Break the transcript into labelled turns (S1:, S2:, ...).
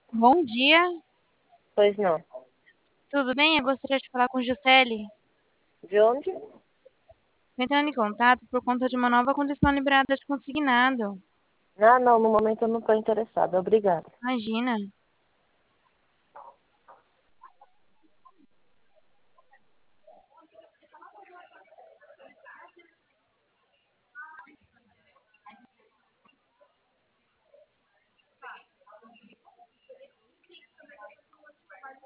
S1: Bom dia,
S2: Pois não.
S1: tudo bem? Eu gostaria de falar com Juscelie.
S2: De onde?
S1: Entrando em contato por conta de uma nova condição liberada de consignado.
S2: Ah, não, no momento eu não estou interessada. Obrigada.
S1: Imagina.